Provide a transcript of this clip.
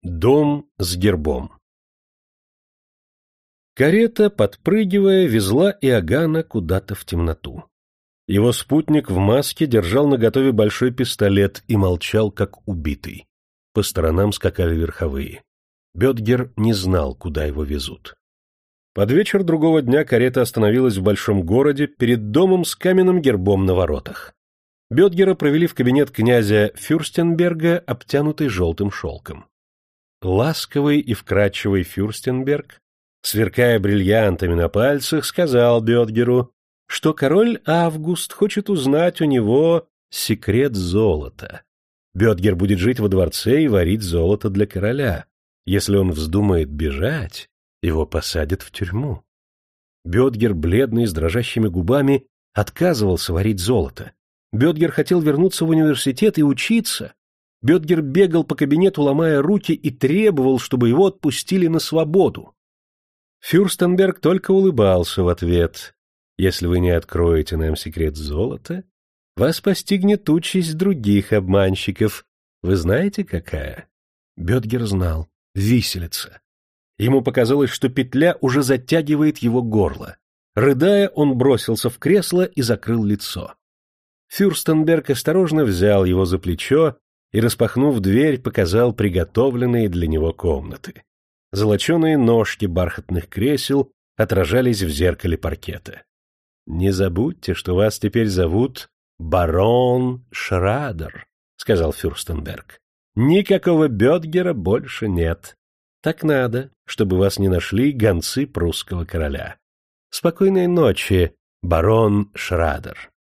Дом с гербом. Карета, подпрыгивая, везла Иоганна куда-то в темноту. Его спутник в маске держал наготове большой пистолет и молчал, как убитый. По сторонам скакали верховые. Бетгер не знал, куда его везут. Под вечер другого дня карета остановилась в большом городе перед домом с каменным гербом на воротах. Бетгера провели в кабинет князя Фюрстенберга, обтянутый желтым шелком. Ласковый и вкрадчивый Фюрстенберг, сверкая бриллиантами на пальцах, сказал Бетгеру, что король Август хочет узнать у него секрет золота. Бетгер будет жить во дворце и варить золото для короля. Если он вздумает бежать, его посадят в тюрьму. Бетгер, бледный, с дрожащими губами, отказывался варить золото. Бетгер хотел вернуться в университет и учиться. Бетгер бегал по кабинету, ломая руки, и требовал, чтобы его отпустили на свободу. Фюрстенберг только улыбался в ответ. «Если вы не откроете нам секрет золота, вас постигнет участь других обманщиков. Вы знаете, какая?» Бетгер знал. Виселица. Ему показалось, что петля уже затягивает его горло. Рыдая, он бросился в кресло и закрыл лицо. Фюрстенберг осторожно взял его за плечо и, распахнув дверь, показал приготовленные для него комнаты. Золоченые ножки бархатных кресел отражались в зеркале паркета. «Не забудьте, что вас теперь зовут барон Шрадер», — сказал Фюрстенберг. «Никакого Бетгера больше нет. Так надо, чтобы вас не нашли гонцы прусского короля. Спокойной ночи, барон Шрадер».